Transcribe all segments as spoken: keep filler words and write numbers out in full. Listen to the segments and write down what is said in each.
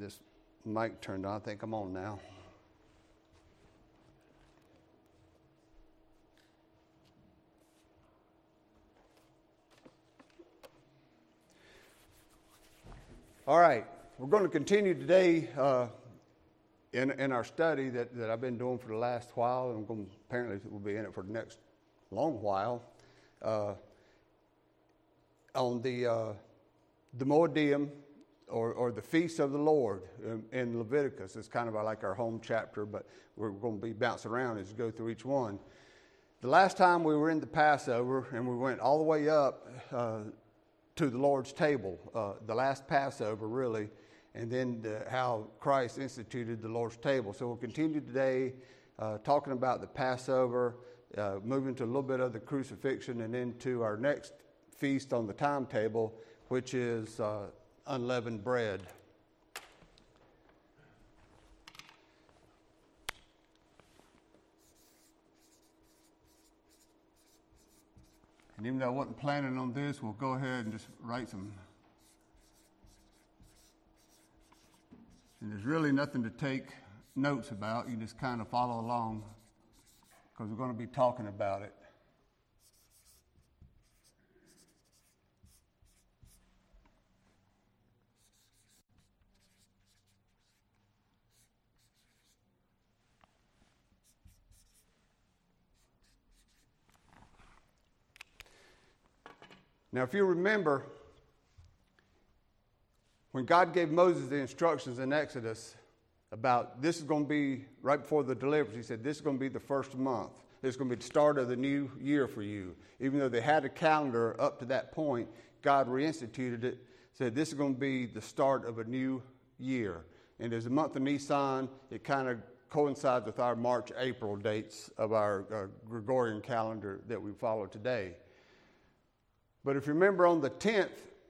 this mic turned on. I think I'm on now. All right, we're going to continue today uh, in in our study that, that I've been doing for the last while, and I'm going to, apparently we'll be in it for the next long while, uh, on the uh, the Moedim, or or the Feast of the Lord in, in Leviticus. It's kind of like our home chapter, but we're going to be bouncing around as we go through each one. The last time we were in the Passover, and we went all the way up Uh, to the Lord's table, uh, the last Passover, really, and then the, how Christ instituted the Lord's table. So we'll continue today uh, talking about the Passover, uh, moving to a little bit of the crucifixion, and into our next feast on the timetable, which is uh, unleavened bread. And even though I wasn't planning on this, we'll go ahead and just write some. And there's really nothing to take notes about. You just kind of follow along because we're going to be talking about it. Now, if you remember, when God gave Moses the instructions in Exodus about this is going to be right before the deliverance, he said, this is going to be the first month. This is going to be the start of the new year for you. Even though they had a calendar up to that point, God reinstituted it, said this is going to be the start of a new year. And as the month of Nisan, it kind of coincides with our March, April dates of our uh, Gregorian calendar that we follow today. But if you remember, on the tenth,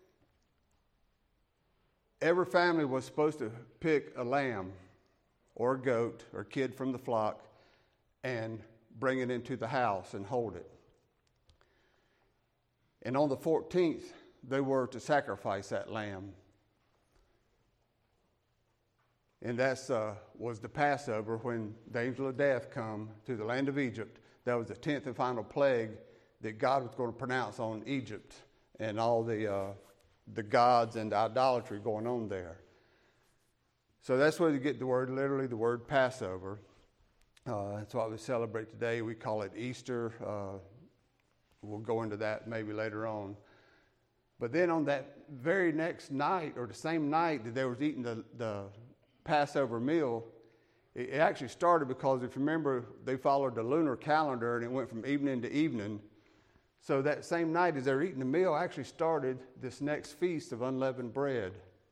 every family was supposed to pick a lamb or a goat or a kid from the flock and bring it into the house and hold it. And on the fourteenth, they were to sacrifice that lamb. And that uh, was the Passover, when the angel of death come to the land of Egypt. That was the tenth and final plague that God was going to pronounce on Egypt and all the uh, the gods and the idolatry going on there. So that's where you get the word, literally the word Passover. Uh, that's what we celebrate today. We call it Easter. Uh, we'll go into that maybe later on. But then on that very next night, or the same night that they was eating the, the Passover meal, it actually started because, if you remember, they followed the lunar calendar, and it went from evening to evening. So that same night as they were eating the meal, actually started this next feast of unleavened bread.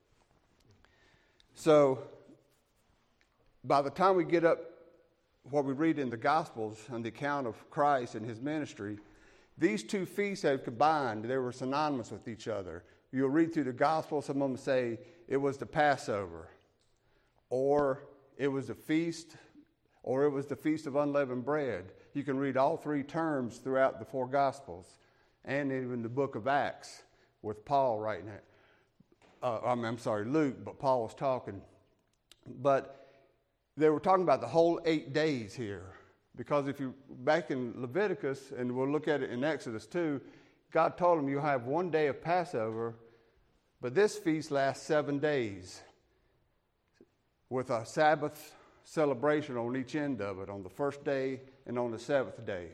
So by the time we get up, what we read in the Gospels on the account of Christ and his ministry, these two feasts have combined. They were synonymous with each other. You'll read through the Gospels, some of them say it was the Passover, or it was the feast, or it was the Feast of Unleavened Bread. You can read all three terms throughout the four Gospels, and even the book of Acts with Paul writing it. Uh, I mean, I'm sorry, Luke, but Paul was talking. But they were talking about the whole eight days here, because if you back in Leviticus, and we'll look at it in Exodus too, God told them you'll have one day of Passover, but this feast lasts seven days with a Sabbath celebration on each end of it, on the first day and on the seventh day.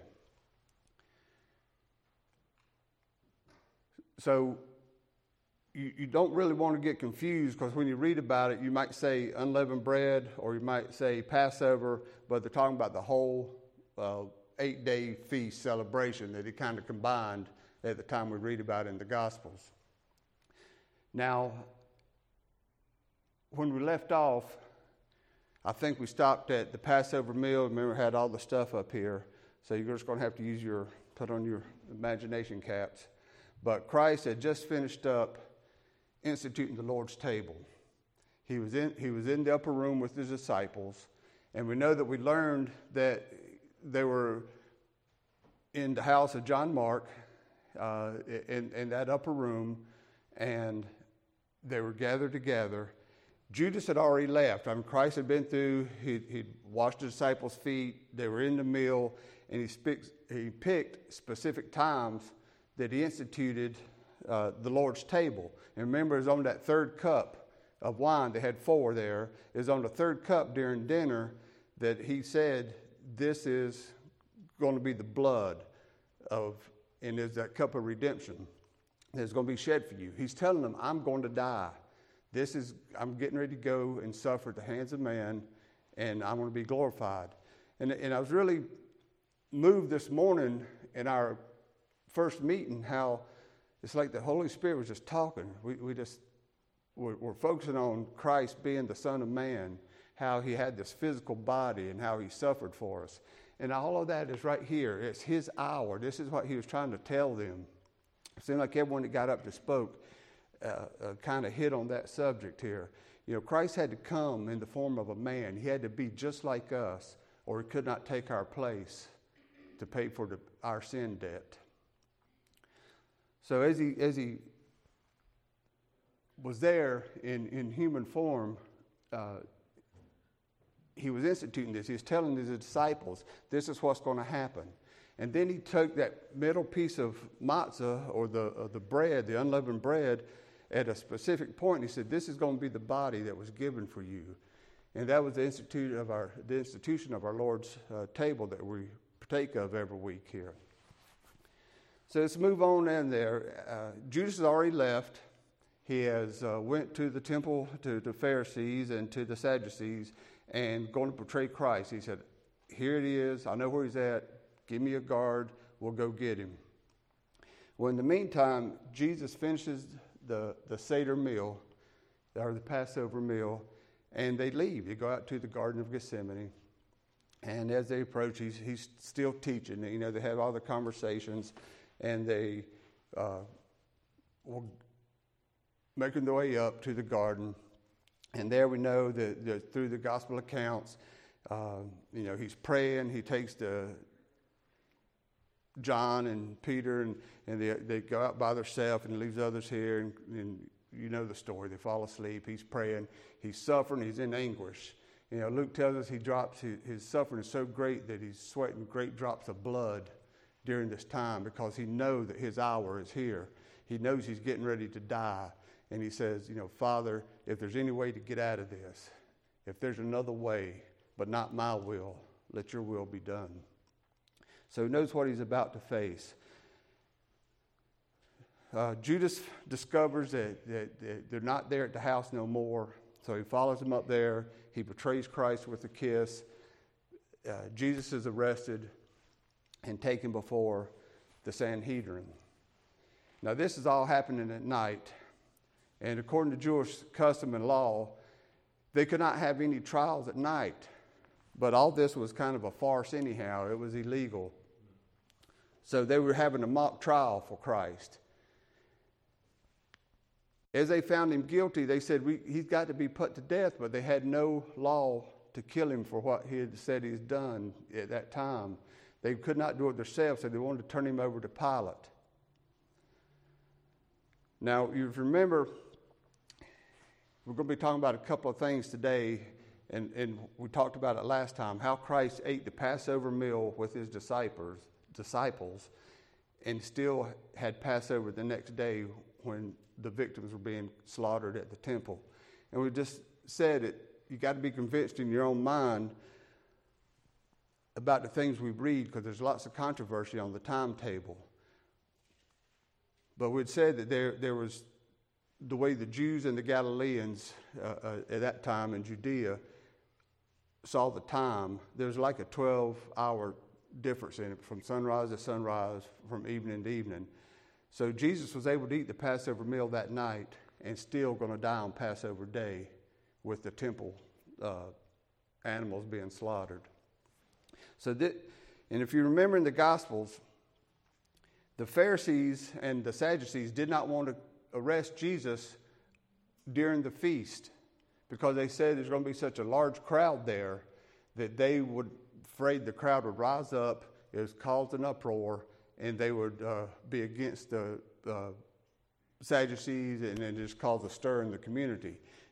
So you, you don't really want to get confused, because when you read about it, you might say unleavened bread, or you might say Passover, but they're talking about the whole uh, eight-day feast celebration that he kind of combined at the time we read about in the Gospels. Now, when we left off, I think we stopped at the Passover meal. Remember, had all the stuff up here. So you're just going to have to use your, put on your imagination caps. But Christ had just finished up instituting the Lord's table. He was in, he was in the upper room with his disciples. And we know that we learned that they were in the house of John Mark, uh, in, in that upper room, and they were gathered together. Judas had already left. I mean, Christ had been through, he'd, he'd washed the disciples' feet, they were in the meal, and he, speaks, he picked specific times that he instituted uh, the Lord's table. And remember, it was on that third cup of wine, they had four there, it was on the third cup during dinner that he said, this is going to be the blood of, and is that cup of redemption that's going to be shed for you. He's telling them, I'm going to die. This is, I'm getting ready to go and suffer at the hands of man, and I'm going to be glorified. And, and I was really moved this morning in our first meeting how it's like the Holy Spirit was just talking. We, we just, we're, we're focusing on Christ being the Son of Man, how he had this physical body and how he suffered for us. And all of that is right here. It's his hour. This is what he was trying to tell them. It seemed like everyone that got up to spoke Uh, uh, kind of hit on that subject here. You know, Christ had to come in the form of a man. He had to be just like us, or he could not take our place to pay for the, our sin debt. So as he as he was there in, in human form, uh, he was instituting this. He was telling his disciples, this is what's going to happen. And then he took that middle piece of matzah, or the, uh, the bread, the unleavened bread, at a specific point. He said, this is going to be the body that was given for you. And that was the, institute of our, the institution of our Lord's uh, table that we partake of every week here. So let's move on in there. Uh, Judas has already left. He has uh, went to the temple, to the Pharisees and to the Sadducees, and going to portray Christ. He said, here it is. I know where he's at. Give me a guard. We'll go get him. Well, in the meantime, Jesus finishes the, the Seder meal, or the Passover meal, and they leave. They go out to the Garden of Gethsemane. And as they approach, he's, he's still teaching. You know, they have all the conversations, and they uh, were making their way up to the garden. And there we know that, that through the gospel accounts, uh, you know, he's praying. He takes the John and Peter, and, and they, they go out by themselves, and he leaves others here, and, and you know the story. They fall asleep. He's praying. He's suffering. He's in anguish. You know, Luke tells us he drops, his, his suffering is so great that he's sweating great drops of blood during this time because he knows that his hour is here. He knows he's getting ready to die. And he says, you know, Father, if there's any way to get out of this, if there's another way, but not my will, let your will be done. So he knows what he's about to face. Uh, Judas discovers that, that, that they're not there at the house no more. So he follows them up there. He betrays Christ with a kiss. Uh, Jesus is arrested and taken before the Sanhedrin. Now this is all happening at night. And according to Jewish custom and law, they could not have any trials at night. But all this was kind of a farce anyhow. It was illegal. So they were having a mock trial for Christ. As they found him guilty, they said, we, he's got to be put to death, but they had no law to kill him for what he had said he's done at that time. They could not do it themselves, so they wanted to turn him over to Pilate. Now, you remember, we're going to be talking about a couple of things today, and, and we talked about it last time, how Christ ate the Passover meal with his disciples, disciples and still had Passover the next day when the victims were being slaughtered at the temple. And we just said it, you got to be convinced in your own mind about the things we read, because there's lots of controversy on the timetable. But we'd said that there, there was the way the Jews and the Galileans uh, uh, at that time in Judea saw the time. There's like a twelve-hour difference in it, from sunrise to sunrise, from evening to evening. So Jesus was able to eat the Passover meal that night and still going to die on Passover day with the temple uh, animals being slaughtered. So that, and if you remember in the Gospels, the Pharisees and the Sadducees did not want to arrest Jesus during the feast because they said there's going to be such a large crowd there that they would, afraid the crowd would rise up, it was caused an uproar, and they would uh, be against the uh, Sadducees and then just cause a stir in the community.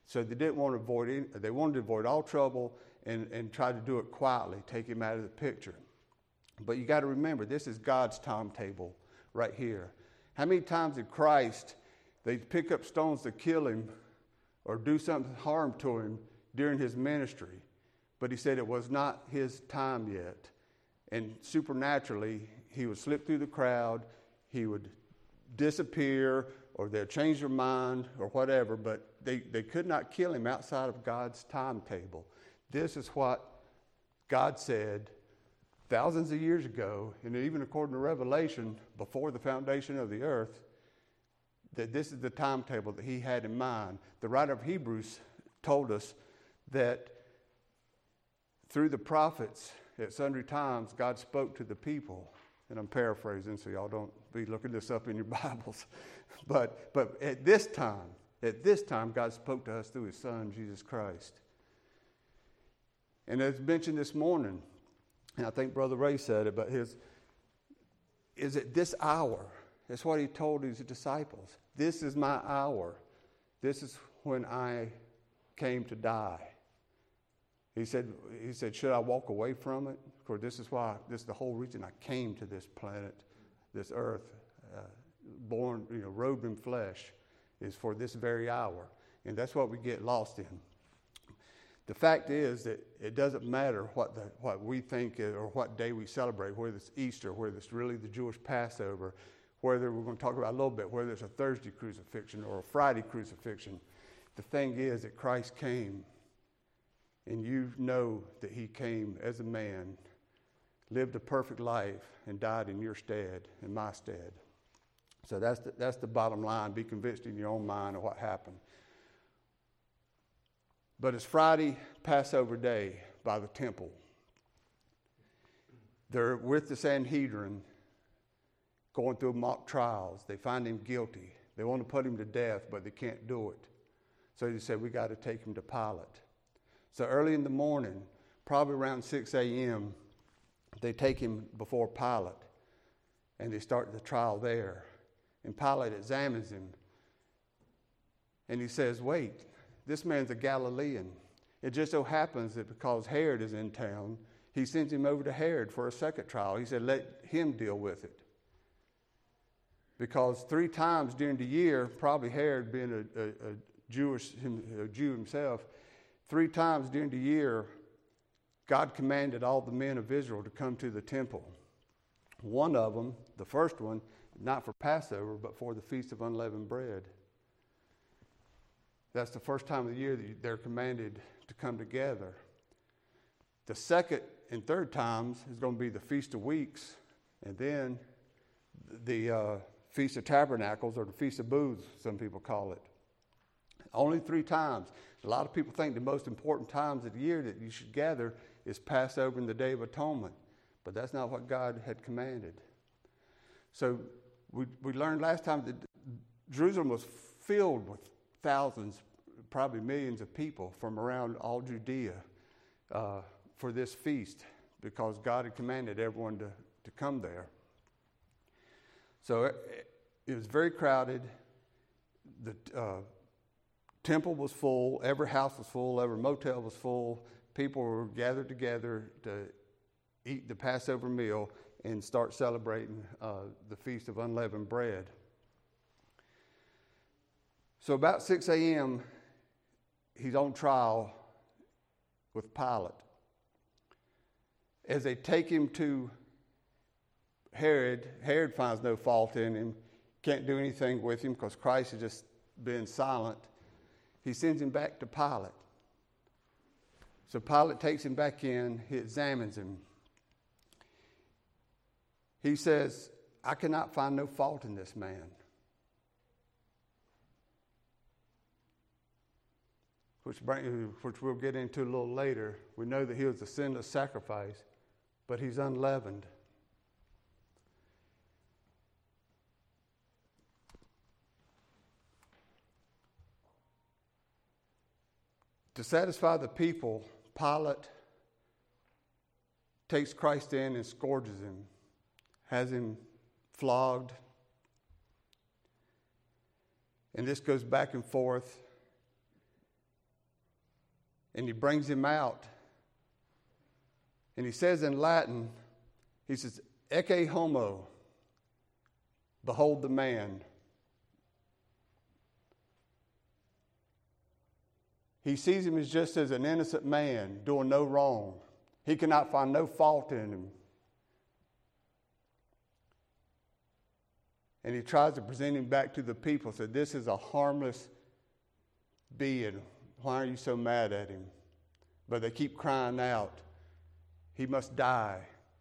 So they didn't want to avoid any, they wanted to avoid all trouble and, and try to do it quietly, take him out of the picture. But you got to remember, this is God's timetable right here. How many times did Christ, they pick up stones to kill him or do something harm to him during his ministry? But he said it was not his time yet. And supernaturally, he would slip through the crowd, he would disappear, or they'd change their mind or whatever, but they, they could not kill him outside of God's timetable. This is what God said thousands of years ago, and even according to Revelation, before the foundation of the earth, that this is the timetable that he had in mind. The writer of Hebrews told us that through the prophets, at sundry times, God spoke to the people. And I'm paraphrasing, so y'all don't be looking this up in your Bibles. But, but at this time, at this time, God spoke to us through his Son, Jesus Christ. And as mentioned this morning, and I think Brother Ray said it, but his, is at this hour, that's what he told his disciples. This is my hour. This is when I came to die. He said, he said, should I walk away from it? Of course, this is why, this is the whole reason I came to this planet, this earth, uh, born, you know, robed in flesh, is for this very hour. And that's what we get lost in. The fact is that it doesn't matter what the, what we think or what day we celebrate, whether it's Easter, whether it's really the Jewish Passover, whether we're going to talk about a little bit, whether it's a Thursday crucifixion or a Friday crucifixion. The thing is that Christ came, and you know that he came as a man, lived a perfect life, and died in your stead, in my stead. So that's the, that's the bottom line. Be convinced in your own mind of what happened. But it's Friday, Passover day, by the temple. They're with the Sanhedrin, going through mock trials. They find him guilty. They want to put him to death, but they can't do it. So they said, we got to take him to Pilate. So early in the morning, probably around six a.m., they take him before Pilate, and they start the trial there. And Pilate examines him, and he says, wait, this man's a Galilean. It just so happens that because Herod is in town, he sends him over to Herod for a second trial. He said, let him deal with it. Because three times during the year, probably Herod being a, a, a Jewish a Jew himself, three times during the year, God commanded all the men of Israel to come to the temple. One of them, the first one, not for Passover, but for the Feast of Unleavened Bread. That's the first time of the year that they're commanded to come together. The second and third times is going to be the Feast of Weeks, and then the uh, Feast of Tabernacles, or the Feast of Booths, some people call it. Only three times. A lot of people think the most important times of the year that you should gather is Passover and the Day of Atonement, but that's not what God had commanded. So we, we learned last time that Jerusalem was filled with thousands, probably millions of people from around all Judea uh, for this feast, because God had commanded everyone to, to come there. So it, it was very crowded. The uh, temple was full. Every house was full. Every motel was full. People were gathered together to eat the Passover meal and start celebrating uh, the Feast of Unleavened Bread. So about six a.m., he's on trial with Pilate. As they take him to Herod, Herod finds no fault in him, can't do anything with him because Christ has just been silent. He sends him back to Pilate. So Pilate takes him back in, he examines him. He says, I cannot find no fault in this man. Which, bring, which we'll get into a little later. We know that he was a sinless sacrifice, but he's unleavened. To satisfy the people, Pilate takes Christ in and scourges him, has him flogged. And this goes back and forth. And he brings him out. And he says in Latin, he says, Ecce homo, behold the man. He sees him as just as an innocent man doing no wrong. He cannot find no fault in him. And he tries to present him back to the people. Said, this is a harmless being. Why are you so mad at him? But they keep crying out, he must die.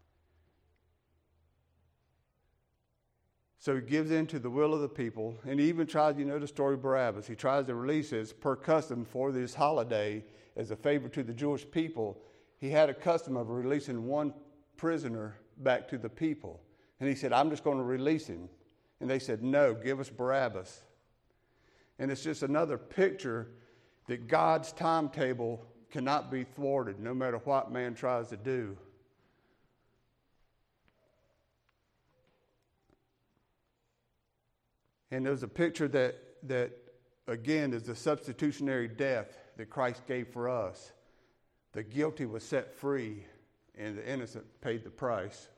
So he gives in to the will of the people, and he even tries, you know the story of Barabbas. He tries to release his per custom for this holiday as a favor to the Jewish people. He had a custom of releasing one prisoner back to the people. And he said, I'm just going to release him. And they said, no, give us Barabbas. And it's just another picture that God's timetable cannot be thwarted, no matter what man tries to do. And there's a picture that, that, again, is the substitutionary death that Christ gave for us. The guilty was set free, and the innocent paid the price.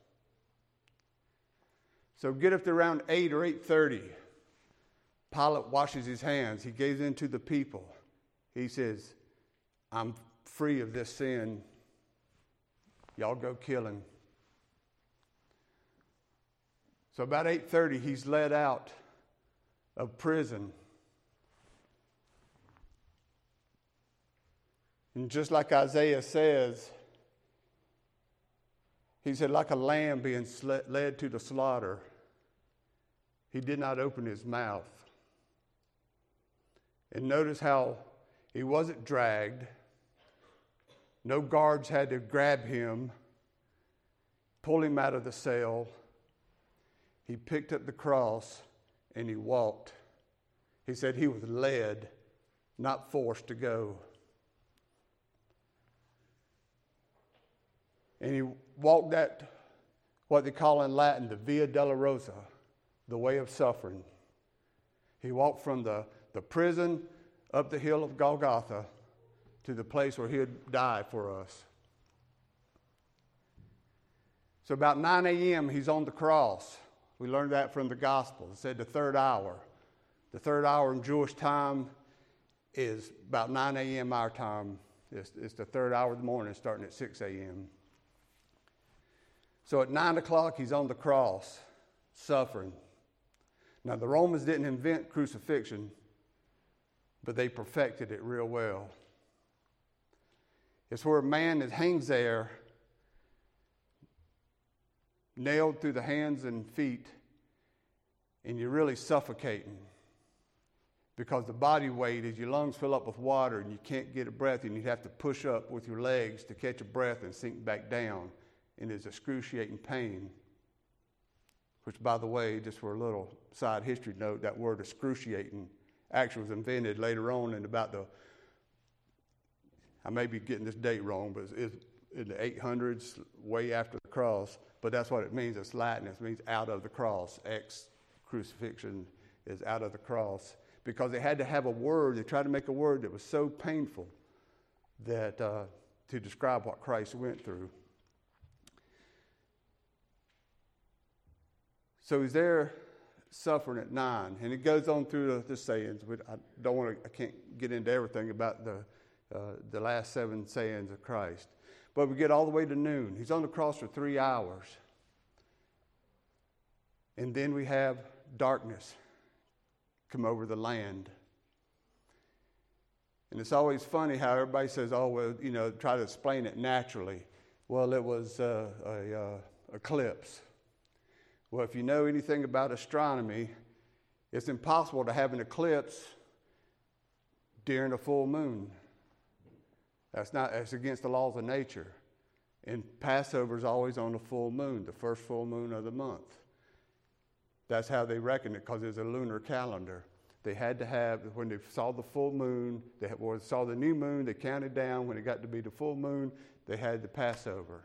So get up to around eight or eight thirty. Pilate washes his hands. He gives in to the people. He says, I'm free of this sin. Y'all go kill him. So about eight thirty, he's led out of prison. And just like Isaiah says, he said, like a lamb being led to the slaughter, he did not open his mouth. And notice how he wasn't dragged. No guards had to grab him, pull him out of the cell. He picked up the cross and he walked. He said he was led, not forced to go. And he walked that, what they call in Latin, the Via Dolorosa, the way of suffering. He walked from the, the prison up the hill of Golgotha to the place where he would die for us. So about nine a.m. he's on the cross. We learned that from the gospel. It said the third hour. The third hour in Jewish time is about nine a.m. our time. It's, it's the third hour of the morning, starting at six a.m. So at nine o'clock, he's on the cross, suffering. Now, the Romans didn't invent crucifixion, but they perfected it real well. It's where a man that hangs there, nailed through the hands and feet, and you're really suffocating because the body weight is your lungs fill up with water and you can't get a breath, and you have to push up with your legs to catch a breath and sink back down. And it's excruciating pain, which, by the way, just for a little side history note, that word excruciating actually was invented later on in about the, I may be getting this date wrong, but it's in the eight hundreds, way after the cross. But that's what it means. It's Latin. It means out of the cross. Ex crucifixion is out of the cross. Because they had to have a word. They tried to make a word that was so painful that uh, to describe what Christ went through. So he's there suffering at nine, and it goes on through the, the sayings. I don't want to. I can't get into everything about the uh, the last seven sayings of Christ, but we get all the way to noon. He's on the cross for three hours, and then we have darkness come over the land. And it's always funny how everybody says, "Oh, well, you know, try to explain it naturally." Well, it was uh, a uh, eclipse. Well, if you know anything about astronomy, it's impossible to have an eclipse during a full moon. That's not, that's against the laws of nature. And Passover is always on the full moon, the first full moon of the month. That's how they reckon it, because it's a lunar calendar. They had to have, when they saw the full moon, they had, or saw the new moon, they counted down. When it got to be the full moon, they had the Passover.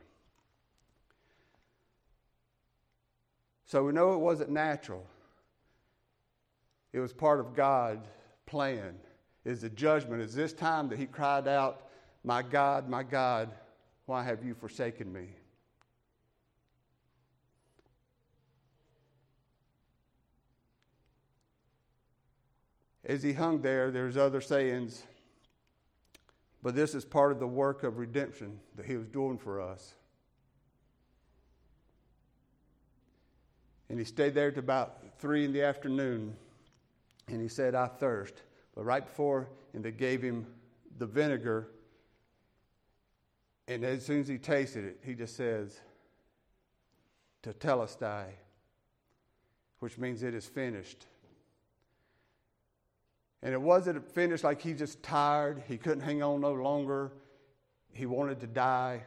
So we know it wasn't natural. It was part of God's plan. Is the judgment. Is this time that he cried out My God, my God, why have you forsaken me? As he hung there, there's other sayings, but this is part of the work of redemption that he was doing for us. And he stayed there to about three in the afternoon, and he said, I thirst. But right before, and they gave him the vinegar, and as soon as he tasted it, he just says, Tetelestai, which means it is finished. And it wasn't finished like he just tired. He couldn't hang on no longer. He wanted to die.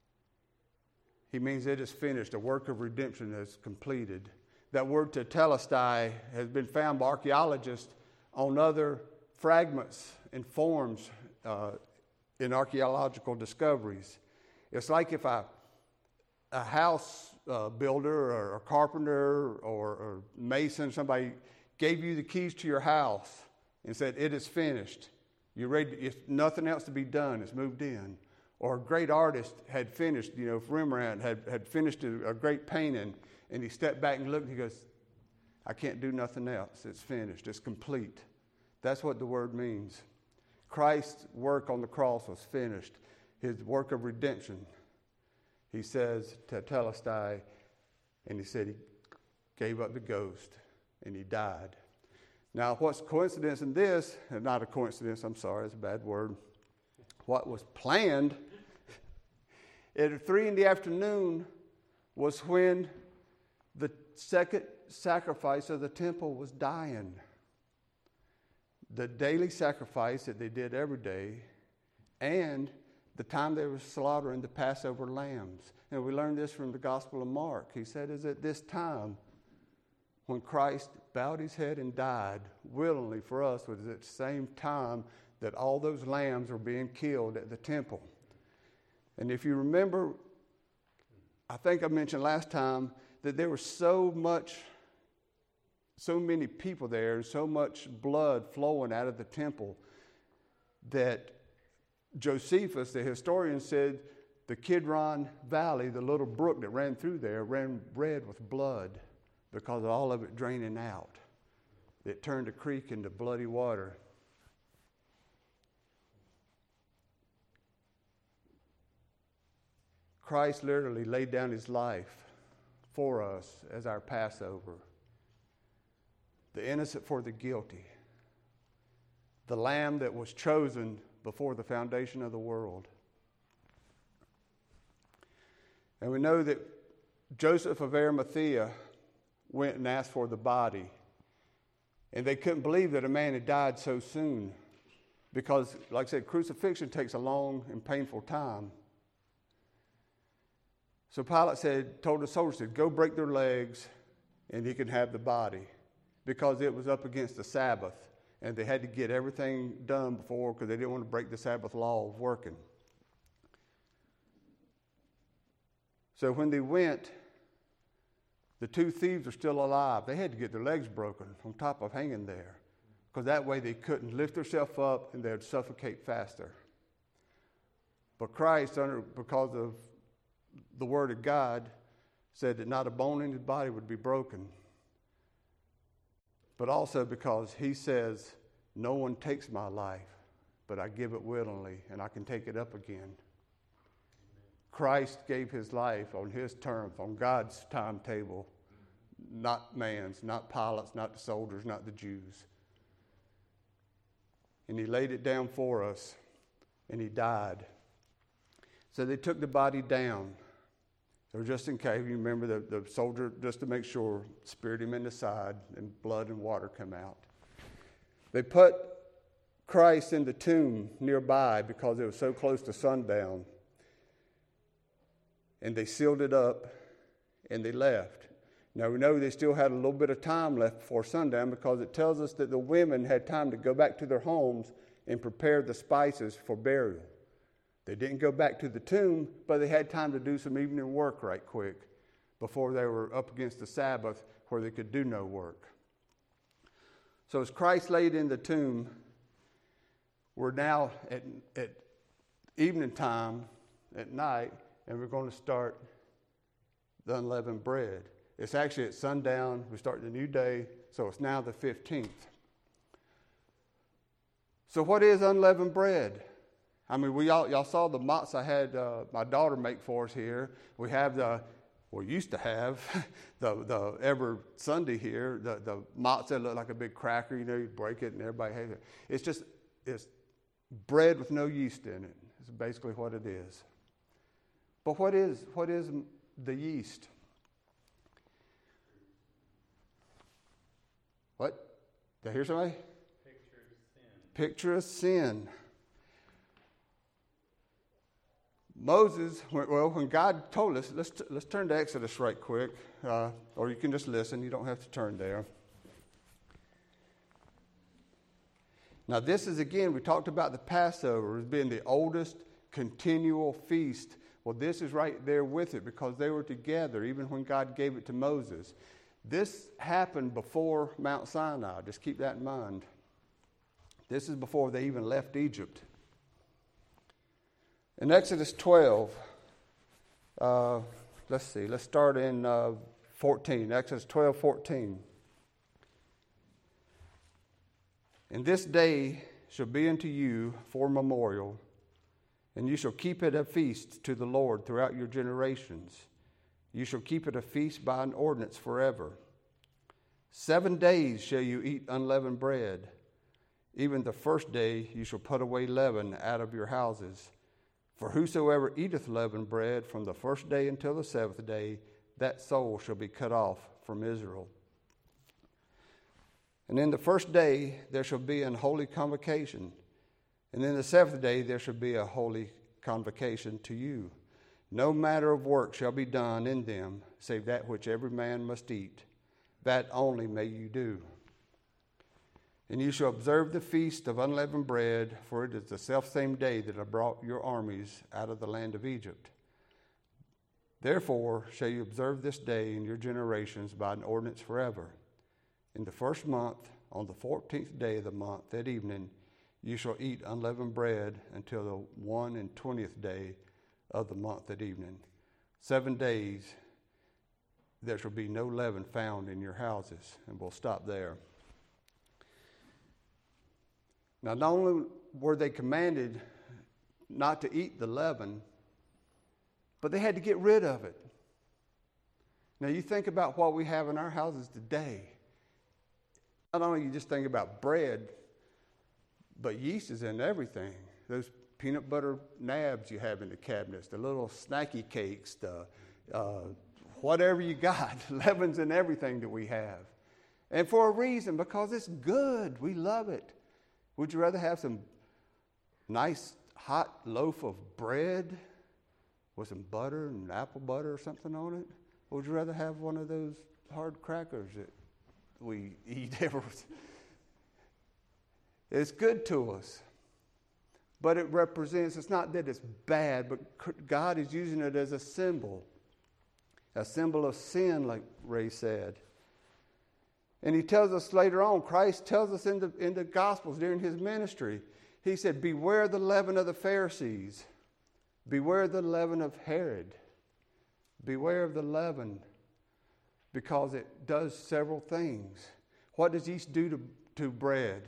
He means it is finished. A work of redemption is completed. That word tetelestai has been found by archaeologists on other fragments and forms uh, in archaeological discoveries. It's like if a, a house uh, builder or a carpenter or, or mason, somebody gave you the keys to your house and said, it is finished. You're ready. It's nothing else to be done. It's moved in. Or a great artist had finished, you know, if Rembrandt had, had finished a, a great painting, and he stepped back and looked, and he goes, I can't do nothing else. It's finished. It's complete. That's what the word means. Christ's work on the cross was finished. His work of redemption. He says, tetelestai, and he said he gave up the ghost, and he died. Now, what's coincidence in this, and not a coincidence, I'm sorry, it's a bad word. What was planned at three in the afternoon was when the second sacrifice of the temple was dying. The daily sacrifice that they did every day, and the time they were slaughtering the Passover lambs. And we learned this from the Gospel of Mark. He said, is at this time when Christ bowed his head and died willingly for us, was at the same time that all those lambs were being killed at the temple. And if you remember, I think I mentioned last time that there was so much, so many people there, and so much blood flowing out of the temple that Josephus, the historian, said the Kidron Valley, the little brook that ran through there, ran red with blood because of all of it draining out. It turned a creek into bloody water. Christ literally laid down his life for us as our Passover. The innocent for the guilty. The lamb that was chosen before the foundation of the world. And we know that Joseph of Arimathea went and asked for the body. And they couldn't believe that a man had died so soon. Because, like I said, crucifixion takes a long and painful time. So Pilate said, told the soldiers, said, go break their legs and he can have the body. Because it was up against the Sabbath. And they had to get everything done before because they didn't want to break the Sabbath law of working. So when they went, the two thieves are still alive. They had to get their legs broken on top of hanging there. Because that way they couldn't lift themselves up and they would suffocate faster. But Christ, under, because of the Word of God, said that not a bone in his body would be broken. But also because he says, no one takes my life, but I give it willingly, and I can take it up again. Christ gave his life on his terms, on God's timetable, not man's, not Pilate's, not the soldiers, not the Jews. And he laid it down for us, and he died. So they took the body down. So just in case, you remember the, the soldier, just to make sure, speared him in the side, and blood and water come out. They put Christ in the tomb nearby because it was so close to sundown. And they sealed it up, and they left. Now we know they still had a little bit of time left before sundown because it tells us that the women had time to go back to their homes and prepare the spices for burial. They didn't go back to the tomb, but they had time to do some evening work right quick before they were up against the Sabbath where they could do no work. So as Christ laid in the tomb, we're now at, at evening time at night, and we're going to start the unleavened bread. It's actually at sundown. We start the new day, so it's now the fifteenth. So what is unleavened bread? I mean, we all, y'all saw the matzah I had uh, my daughter make for us here. We have the, we used to have, the the every Sunday here, the, the matzah looked like a big cracker. You know, you break it and everybody has it. It's just, it's bread with no yeast in it. It's basically what it is. But what is, what is the yeast? What? Did I hear somebody? Picture of sin. Moses, well, when God told us, let's let's turn to Exodus right quick, uh, or you can just listen. You don't have to turn there. Now, this is, again, we talked about the Passover as being the oldest continual feast. Well, this is right there with it because they were together even when God gave it to Moses. This happened before Mount Sinai. Just keep that in mind. This is before they even left Egypt. In Exodus twelve, uh, let's see, let's start in uh, fourteen, Exodus twelve, fourteen. And this day shall be unto you for a memorial, and you shall keep it a feast to the Lord throughout your generations. You shall keep it a feast by an ordinance forever. Seven days shall you eat unleavened bread. Even the first day you shall put away leaven out of your houses. For whosoever eateth leavened bread from the first day until the seventh day, that soul shall be cut off from Israel. And in the first day there shall be an holy convocation. And in the seventh day there shall be a holy convocation to you. No matter of work shall be done in them, save that which every man must eat. That only may you do. And you shall observe the feast of unleavened bread, for it is the selfsame day that I brought your armies out of the land of Egypt. Therefore shall you observe this day in your generations by an ordinance forever. In the first month, on the fourteenth day of the month, at evening, you shall eat unleavened bread until the one and twentieth day of the month at evening. Seven days there shall be no leaven found in your houses. And we'll stop there. Now, not only were they commanded not to eat the leaven, but they had to get rid of it. Now, you think about what we have in our houses today. Not only you just think about bread, but yeast is in everything. Those peanut butter nabs you have in the cabinets, the little snacky cakes, the uh, whatever you got, leaven's in everything that we have. And for a reason, because it's good. We love it. Would you rather have some nice hot loaf of bread with some butter and apple butter or something on it? Or would you rather have one of those hard crackers that we eat every? It's good to us. But it represents, it's not that it's bad, but God is using it as a symbol. A symbol of sin, like Ray said. And he tells us later on, Christ tells us in the, in the Gospels during his ministry, he said, beware the leaven of the Pharisees. Beware the leaven of Herod. Beware of the leaven, because it does several things. What does yeast do to, to bread?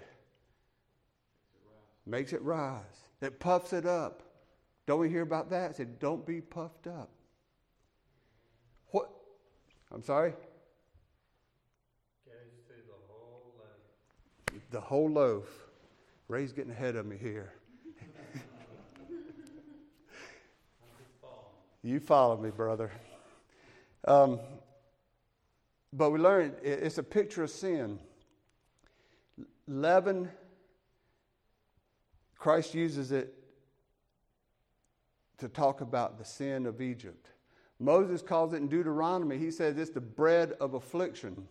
Makes it rise. It puffs it up. Don't we hear about that? It said, don't be puffed up. What? I'm sorry? The whole loaf. Ray's getting ahead of me here. You follow me, brother. Um, but we learned it's a picture of sin. Leaven, Christ uses it to talk about the sin of Egypt. Moses calls it in Deuteronomy, he says it's the bread of affliction.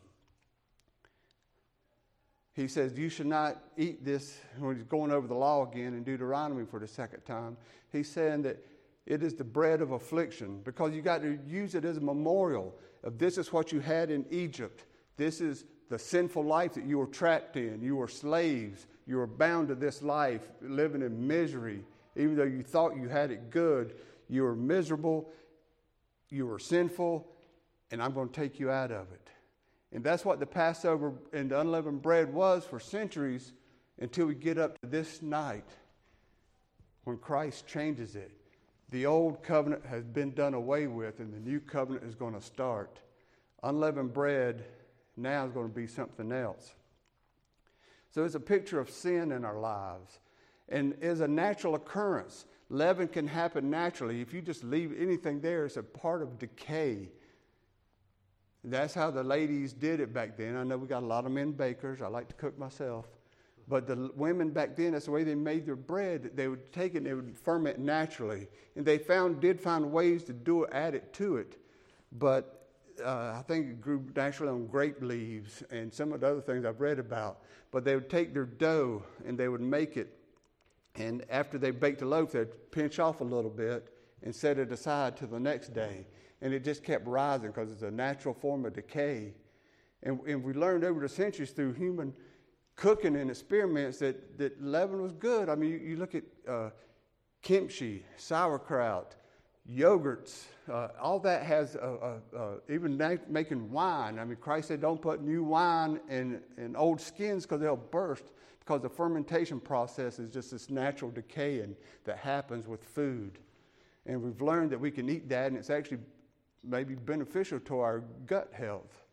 He says, you should not eat this, when he's going over the law again in Deuteronomy for the second time. He's saying that it is the bread of affliction because you got to use it as a memorial of this is what you had in Egypt. This is the sinful life that you were trapped in. You were slaves. You were bound to this life, living in misery Even though you thought you had it good, you were miserable, you were sinful, and I'm going to take you out of it. And that's what the Passover and the unleavened bread was for centuries until we get up to this night when Christ changes it. The old covenant has been done away with, and the new covenant is going to start. Unleavened bread now is going to be something else. So it's a picture of sin in our lives. And is a natural occurrence. Leaven can happen naturally. If you just leave anything there, it's a part of decay. That's how the ladies did it back then. I know we got a lot of men bakers. I like to cook myself. But the women back then, that's the way they made their bread. They would take it and they would ferment naturally. And they found did find ways to do it, add it to it. But uh, I think it grew naturally on grape leaves and some of the other things I've read about. But they would take their dough and they would make it. And after they baked the loaf, they'd pinch off a little bit and set it aside till the next day. And it just kept rising because it's a natural form of decay. And, and we learned over the centuries through human cooking and experiments that, that leaven was good. I mean, you, you look at uh, kimchi, sauerkraut, yogurts, uh, all that has, a, a, a, even na- making wine. I mean, Christ said don't put new wine in, in old skins because they'll burst. Because the fermentation process is just this natural decaying that happens with food. And we've learned that we can eat that, and it's actually maybe beneficial to our gut health.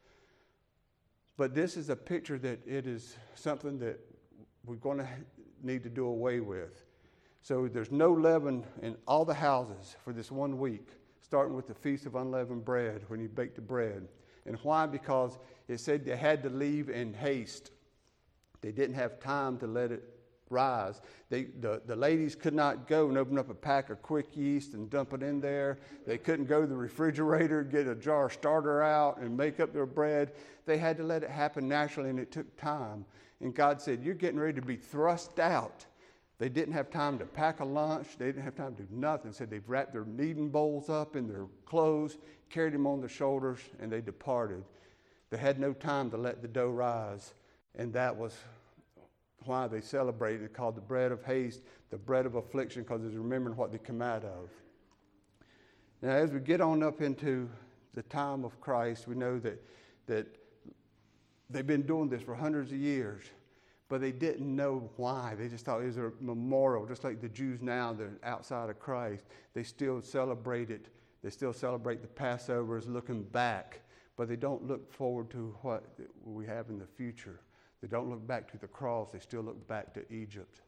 But this is a picture that it is something that we're going to need to do away with. So there's no leaven in all the houses for this one week, starting with the Feast of Unleavened Bread when you bake the bread. And why? Because it said they had to leave in haste. They didn't have time to let it rise. They, the, the ladies could not go and open up a pack of quick yeast and dump it in there. They couldn't go to the refrigerator, get a jar starter out and make up their bread. They had to let it happen naturally, and it took time. And God said, you're getting ready to be thrust out. They didn't have time to pack a lunch. They didn't have time to do nothing. So they wrapped their kneading bowls up in their clothes, carried them on their shoulders, and they departed. They had no time to let the dough rise. And that was why they celebrated it, called the bread of haste, the bread of affliction, because it's remembering what they come out of. Now, as we get on up into the time of Christ, we know that, that they've been doing this for hundreds of years, but they didn't know why. They just thought it was a memorial, just like the Jews now, they're outside of Christ. They still celebrate it. They still celebrate the Passover as looking back, but they don't look forward to what we have in the future. They don't look back to the cross. They still look back to Egypt.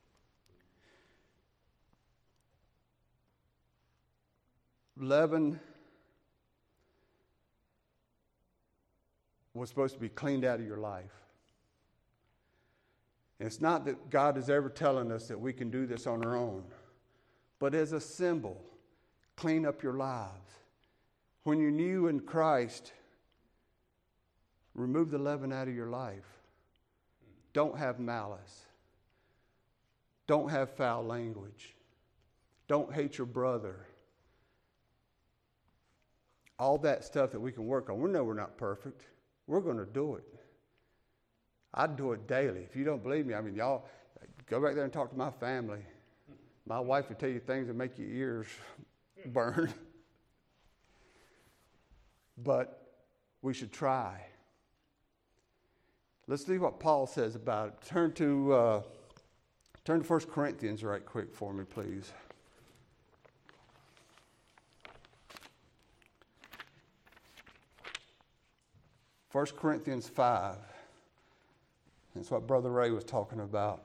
Leaven was supposed to be cleaned out of your life. And it's not that God is ever telling us that we can do this on our own, but as a symbol, clean up your lives. When you're new in Christ, remove the leaven out of your life. Don't have malice. Don't have foul language. Don't hate your brother. All that stuff that we can work on. We know we're not perfect. We're going to do it. I do it daily. If you don't believe me, I mean, y'all go back there and talk to my family. My wife will tell you things that make your ears burn. But we should try. Let's see what Paul says about it. Turn to uh, turn to First Corinthians right quick for me, please. First Corinthians five. That's what Brother Ray was talking about.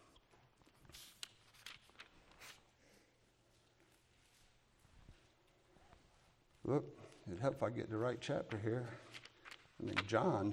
Look, it'd help if I get the right chapter here. I mean, John.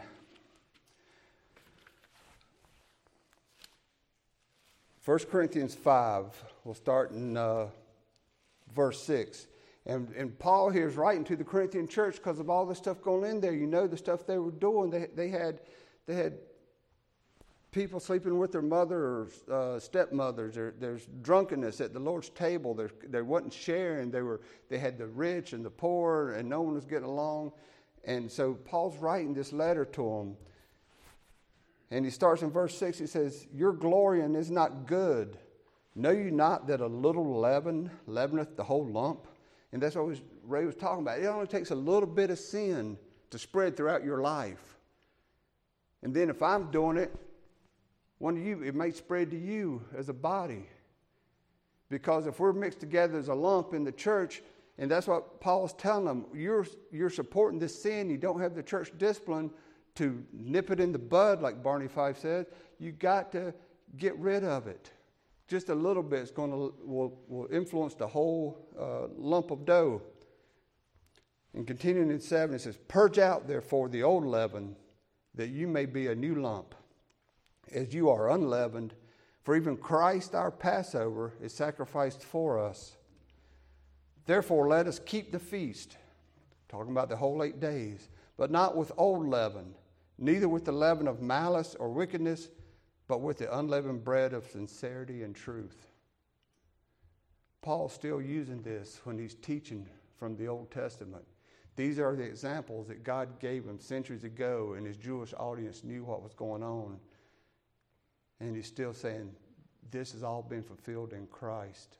First Corinthians five, we'll start in uh, verse six. And, and Paul here is writing to the Corinthian church because of all the stuff going in there. You know the stuff they were doing. They, they, had, they had people sleeping with their mother or uh, stepmothers. There, there's drunkenness at the Lord's table. There, they wasn't sharing. They, were, they had the rich and the poor, and no one was getting along. And so Paul's writing this letter to them. And he starts in verse six. He says, your glorying is not good. Know you not that a little leaven leaveneth the whole lump? And that's what was, Ray was talking about. It only takes a little bit of sin to spread throughout your life. And then if I'm doing it, one of you, it may spread to you as a body. Because if we're mixed together as a lump in the church, and that's what Paul's telling them, you're, you're supporting this sin, you don't have the church discipline to nip it in the bud, like Barney Fife said, you got to get rid of it. Just a little bit is going to will, will influence the whole uh, lump of dough. And continuing in seven, it says, purge out therefore the old leaven, that you may be a new lump, as you are unleavened. For even Christ our Passover is sacrificed for us. Therefore let us keep the feast, talking about the whole eight days, but not with old leaven, neither with the leaven of malice or wickedness, but with the unleavened bread of sincerity and truth. Paul's still using this when he's teaching from the Old Testament. These are the examples that God gave him centuries ago, and his Jewish audience knew what was going on. And he's still saying, this has all been fulfilled in Christ.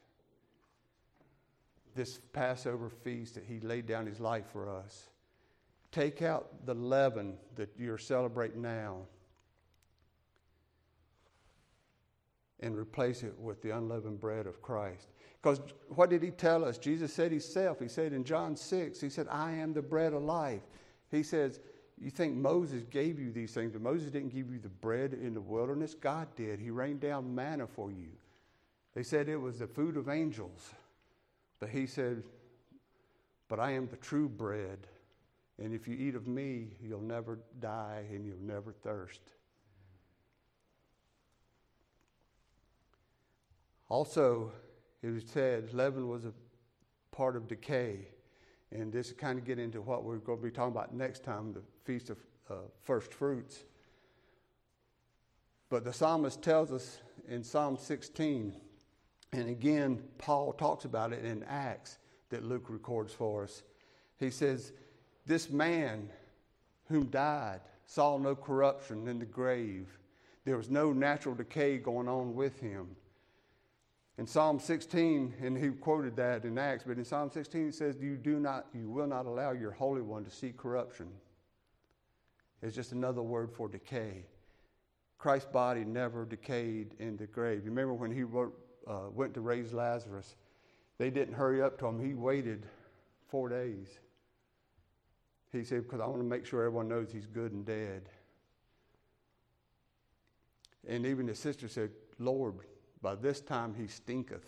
This Passover feast that he laid down his life for us. Take out the leaven that you're celebrating now and replace it with the unleavened bread of Christ. Because what did he tell us? Jesus said himself, he said in John six, he said, I am the bread of life. He says, you think Moses gave you these things, but Moses didn't give you the bread in the wilderness. God did. He rained down manna for you. They said it was the food of angels. But he said, but I am the true bread. And if you eat of me, you'll never die and you'll never thirst. Also, it was said leaven was a part of decay. And this kind of get into what we're going to be talking about next time, the Feast of uh, First Fruits. But the psalmist tells us in Psalm sixteen, and again, Paul talks about it in Acts that Luke records for us. He says, this man whom died saw no corruption in the grave. There was no natural decay going on with him. In Psalm sixteen, and he quoted that in Acts, but in Psalm sixteen it says, you do not, you will not allow your Holy One to see corruption. It's just another word for decay. Christ's body never decayed in the grave. You remember when he wrote, uh, went to raise Lazarus, they didn't hurry up to him. He waited four days. He said, because I want to make sure everyone knows he's good and dead. And even his sister said, Lord, by this time he stinketh.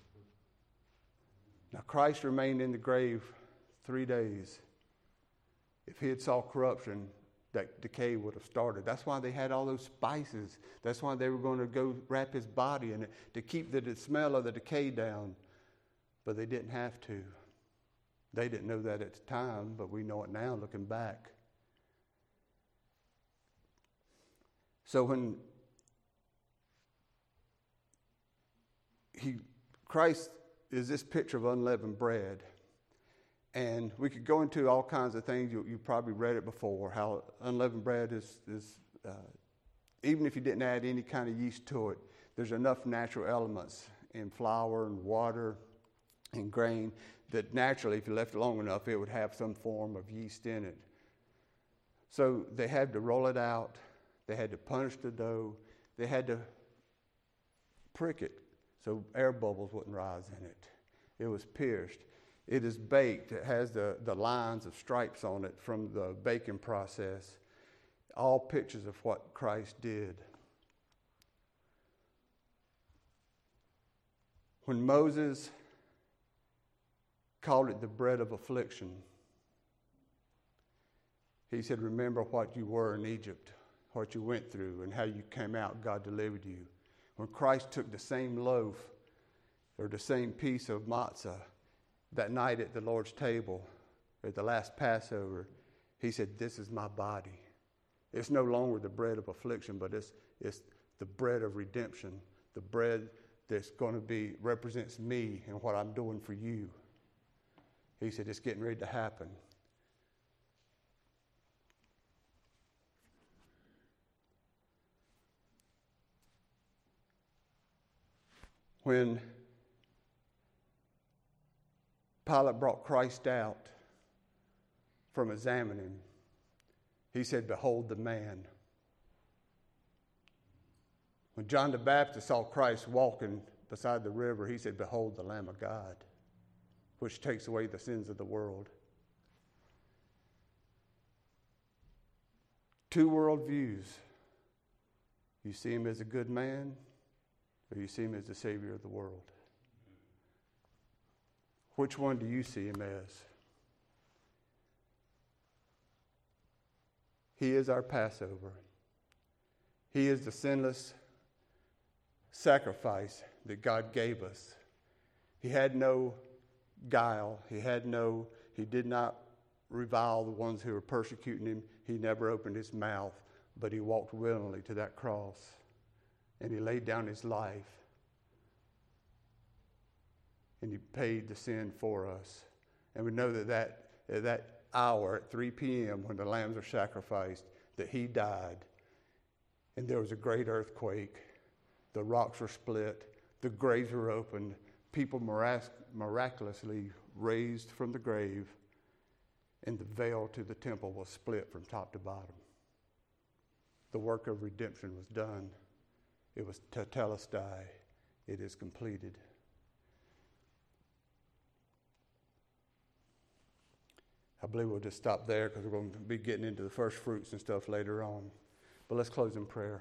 Now Christ remained in the grave three days. If he had saw corruption, that decay would have started. That's why they had all those spices. That's why they were going to go wrap his body in it to keep the smell of the decay down. But they didn't have to. They didn't know that at the time, but we know it now looking back. So when He, Christ is this picture of unleavened bread. And we could go into all kinds of things. You, you probably read it before, how unleavened bread is, is uh, even if you didn't add any kind of yeast to it, there's enough natural elements in flour and water and grain that naturally, if you left it long enough, it would have some form of yeast in it. So they had to roll it out. They had to punish the dough. They had to prick it so air bubbles wouldn't rise in it. It was pierced. It is baked. It has the, the lines of stripes on it from the baking process. All pictures of what Christ did. When Moses called it the bread of affliction, he said, remember what you were in Egypt, what you went through, and how you came out, God delivered you. When Christ took the same loaf or the same piece of matzah that night at the Lord's table, at the last Passover, he said, this is my body. It's no longer the bread of affliction, but it's, it's the bread of redemption, the bread that's going to be, represents me and what I'm doing for you. He said, it's getting ready to happen. When Pilate brought Christ out from examining him, he said, "Behold the man." When John the Baptist saw Christ walking beside the river, he said, "Behold the Lamb of God, which takes away the sins of the world." Two worldviews. You see him as a good man, or you see him as the Savior of the world? Which one do you see him as? He is our Passover. He is the sinless sacrifice that God gave us. He had no guile. He had no, he did not revile the ones who were persecuting him. He never opened his mouth, but he walked willingly to that cross, and he laid down his life, and he paid the sin for us. And we know that that, that hour at three p.m. when the lambs are sacrificed, that he died, and there was a great earthquake. The rocks were split, the graves were opened, people mirac- miraculously raised from the grave, and the veil to the temple was split from top to bottom. The work of redemption was done. It was tetelestai. It is completed. I believe we'll just stop there because we're going to be getting into the first fruits and stuff later on. But let's close in prayer.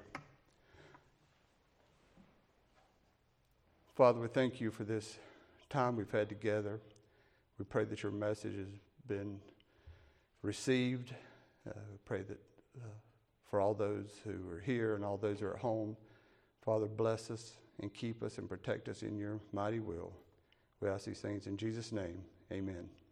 Father, we thank you for this time we've had together. We pray that your message has been received. Uh, we pray that uh, for all those who are here and all those who are at home, Father, bless us and keep us and protect us in your mighty will. We ask these things in Jesus' name. Amen.